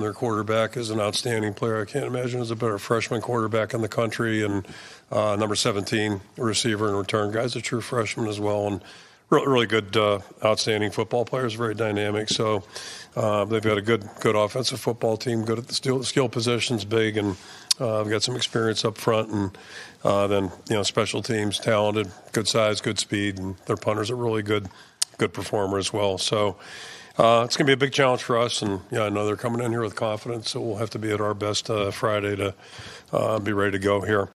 Their quarterback is an outstanding player. I can't imagine there's a better freshman quarterback in the country. And number 17, receiver and return guy's a true freshman as well. And really good, outstanding football players, very dynamic. So they've got a good offensive football team, good at the skill positions, big, and they've got some experience up front. And then, special teams, talented, good size, good speed, and their punters are really good performer as well. So it's going to be a big challenge for us. And, I know they're coming in here with confidence, so we'll have to be at our best Friday to be ready to go here.